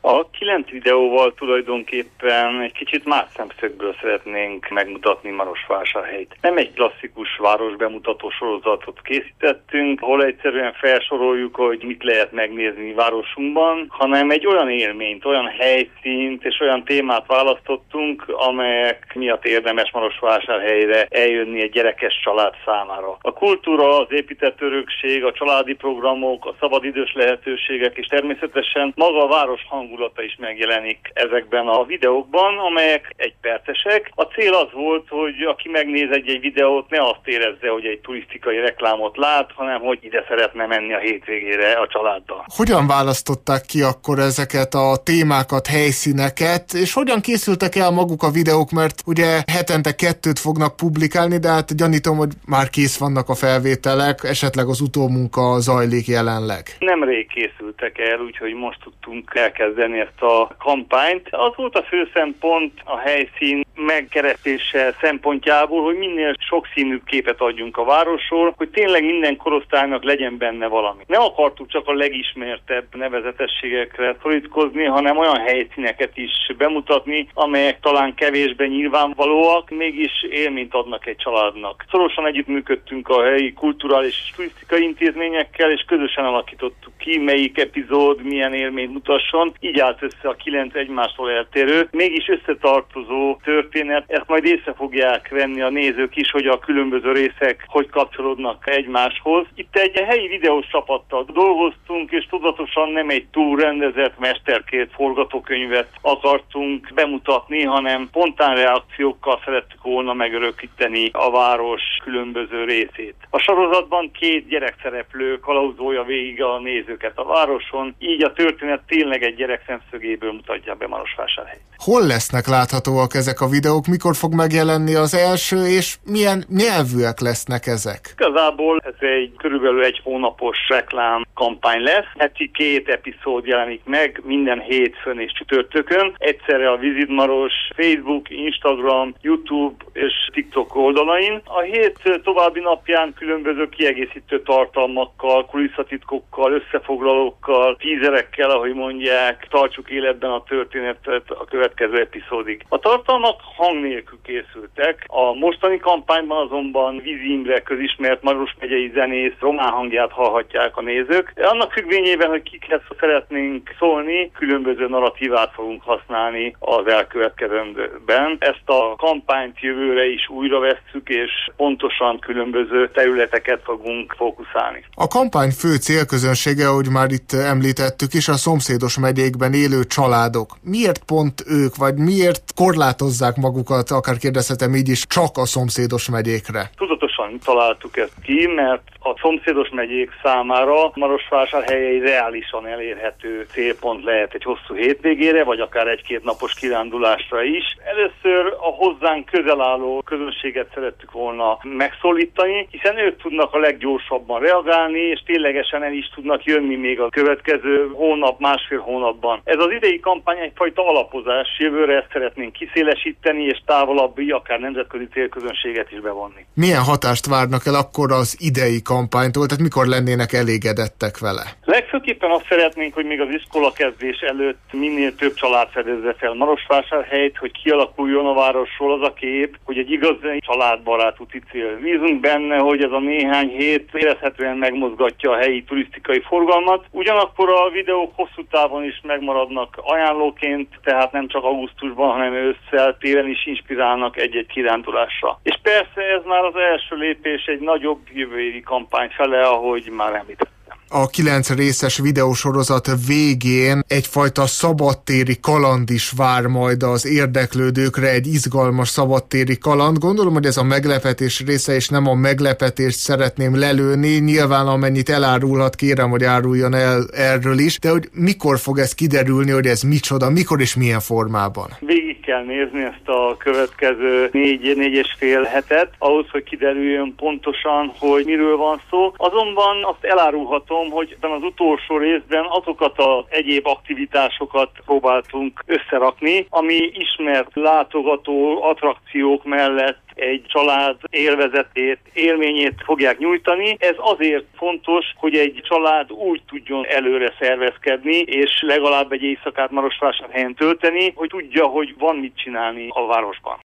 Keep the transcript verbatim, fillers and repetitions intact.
A kilenc videóval tulajdonképpen egy kicsit más szemszögből szeretnénk megmutatni Marosvásárhelyt. Nem egy klasszikus városbemutató sorozatot készítettünk, ahol egyszerűen felsoroljuk, hogy mit lehet megnézni városunkban, hanem egy olyan élményt, olyan helyszínt és olyan témát választottunk, amelyek miatt érdemes Marosvásárhelyre eljönni egy gyerekes család számára. A kultúra, az épített örökség, a családi programok, a szabadidős lehetőségek és természetesen maga a város hangulata is megjelenik ezekben a videókban, amelyek egypercesek. A cél az volt, hogy aki megnéz egy-egy videót, ne azt érezze, hogy egy turisztikai reklámot lát, hanem hogy ide szeretne menni a hétvégére a családdal. Hogyan választották ki akkor ezeket a témákat, helyszíneket, és hogyan készültek el maguk a videók, mert ugye hetente kettőt fognak publikálni, de hát gyanítom, hogy már kész vannak a felvételek, esetleg az utómunka zajlik jelenleg. Nemrég készültek el, úgyhogy most tudtunk elkezdeni ezt a kampányt. Az volt a fő szempont a helyszín megkeresése szempontjából, hogy minél sokszínűbb képet adjunk a városról, hogy tényleg minden korosztálynak legyen benne valami. Nem akartuk csak a legismertebb nevezetességekre szorítkozni, hanem olyan helyszíneket is bemutatni, amelyek talán kevésbé nyilvánvalóak, mégis élményt adnak egy családnak. Szorosan együttműködtünk a helyi kulturális és turisztikai intézményekkel, és közösen alakítottuk ki, melyik epizód milyen élményt mutasson. Így állt össze a kilenc egymástól eltérő, mégis összetartozó történet. Ezt majd észre fogják venni a nézők is, hogy a különböző részek hogy kapcsolódnak egymáshoz. Itt egy helyi videós csapattal dolgoztunk, és tudatosan nem egy túl rendezett, mesterkélt forgatókönyvet akartunk bemutatni, hanem spontán reakciókkal szerettük volna megörökíteni a város különböző részét. A sorozatban két gyerekszereplő kalauzolja végig a nézőket a városon, így a történet tényleg egy gyerek szemszögéből mutatja be Marosvásárhelyt. Hol lesznek láthatóak ezek a videók, mikor fog megjelenni az első, és milyen nyelvűek lesznek ezek? Igazából ez egy körülbelül egy hónapos reklám kampány lesz. Heti két epizód jelenik meg minden hétfőn és csütörtökön. Egyszerre a Visit Maros Facebook, Instagram, YouTube és TikTok oldalain. A hét további napján különböző kiegészítő tartalmakkal, kulisszatitkokkal, összefoglalókkal, tízerekkel, ahogy mondják, tartsuk életben a történetet a következő epizódig. A tartalmak hang nélkül készültek. A mostani kampányban azonban Vizi Imre közismert Maros megyei zenész román hangját hallhatják a nézők. Annak függvényében, hogy kikhez szeretnénk szólni, különböző narratívát fogunk használni az elkövetkezőben. Ezt a kampányt jövőre is újra vesszük, és pontosan különböző területeket fogunk fókuszálni. A kampány fő célközönsége, ahogy már itt említettük is, a szomszédos megyékben élő családok. Miért pont ők, vagy miért korlátozzák magukat, akár kérdezhetem így is, csak a szomszédos megyékre? Tudatosan találtuk ezt ki, mert a szomszédos megyék számára Marosvásárhely egy reálisan elérhető célpont lehet egy hosszú hétvégére, vagy akár egy-két napos kirándulásra is. Először a hozzánk közel álló közönséget szerettük volna megszólítani, hiszen ők tudnak a leggyorsabban reagálni, és ténylegesen el is tudnak jönni még a következő hónap, másfél hónapban. Ez az idei kampány egyfajta alapozás, jövőre ezt szeretnénk kiszélesíteni, és távolabbi, akár nemzetközi célközönséget is bevonni. Milyen hatást várnak el akkor az idei kampánytól, tehát mikor lennének elégedettek vele? Legfőképpen azt szeretnénk, hogy még az iskola kezdés előtt minél több család fedezze fel Marosvásárhelyt, hogy kialakuljon a városról az a kép, hogy egy igazi családbarát úti cél. Bízunk benne, hogy ez a néhány hét érezhetően megmozgatja a helyi turisztikai forgalmat. Ugyanakkor a videók hosszú távon is megmaradnak ajánlóként, tehát nem csak augusztusban, hanem ősszel, télen is inspirálnak egy-egy kirándulásra. És persze ez már az első lépés egy nagyobb jövő évi kampány fele, ahogy már említettem. A kilenc részes videósorozat végén egyfajta szabadtéri kaland is vár majd az érdeklődőkre, egy izgalmas szabadtéri kaland. Gondolom, hogy ez a meglepetés része, és nem a meglepetést szeretném lelőni. Nyilván amennyit elárulhat, kérem, hogy áruljon el erről is, de hogy mikor fog ez kiderülni, hogy ez micsoda, mikor és milyen formában? Végig kell nézni ezt a következő négy, négy és fél hetet, ahhoz, hogy kiderüljön pontosan, hogy miről van szó. Azonban azt elárulhatom, hogy ebben az utolsó részben azokat az egyéb aktivitásokat próbáltunk összerakni, ami ismert látogató attrakciók mellett egy család élvezetét, élményét fogják nyújtani. Ez azért fontos, hogy egy család úgy tudjon előre szervezkedni, és legalább egy éjszakát Marosvásárhelyen tölteni, hogy tudja, hogy van mit csinálni a városban.